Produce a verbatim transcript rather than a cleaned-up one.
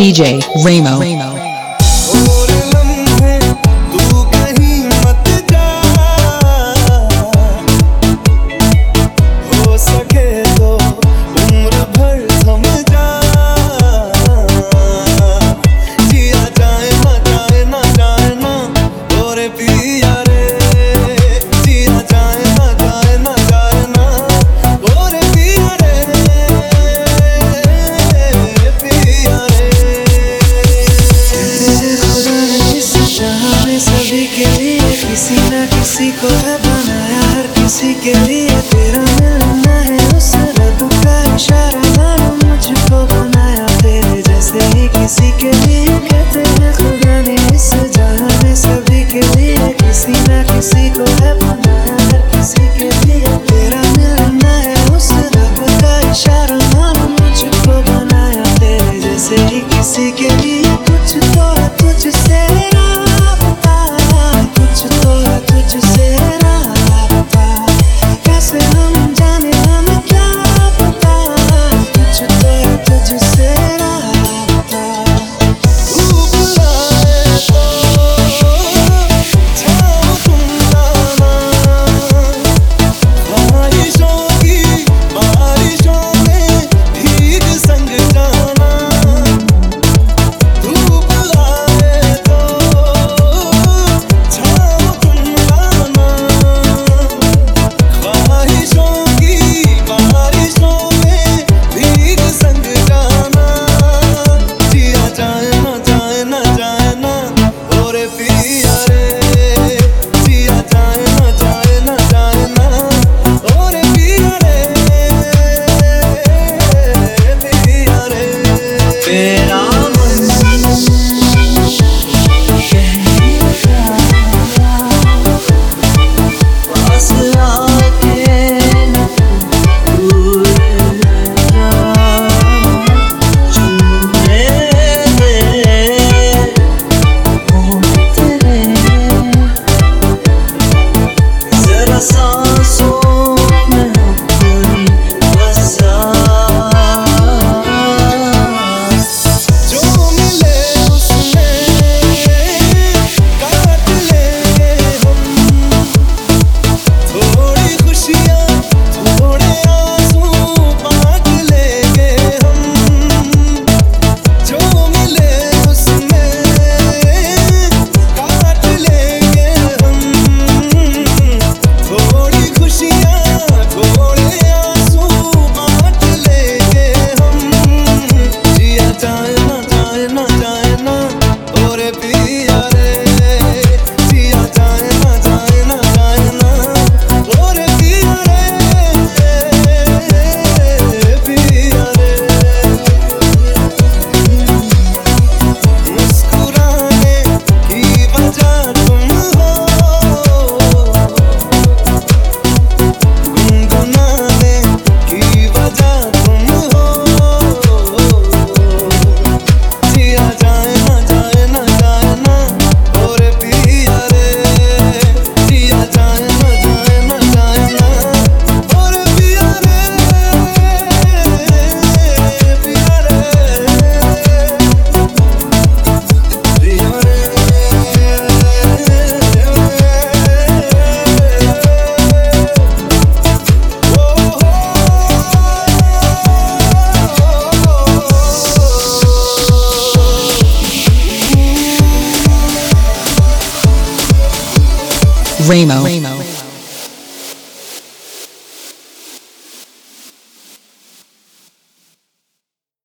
D J Remo. किसी न किसी को है बनाया, हर किसी के लिए तेरा मिलना है उस रब का इशारा। मानो मुझको बनाया तेरे जैसे ही किसी के लिए, कहते हैं खुदा ने इस जहां में सभी के लिए। किसी न किसी को है बनाया, हर किसी के लिए तेरा मिलना है उस रब का इशारा। मानो मुझको बनाया तेरे जैसे ही किसी के लिए। कुछ तो है तुझसे Remo.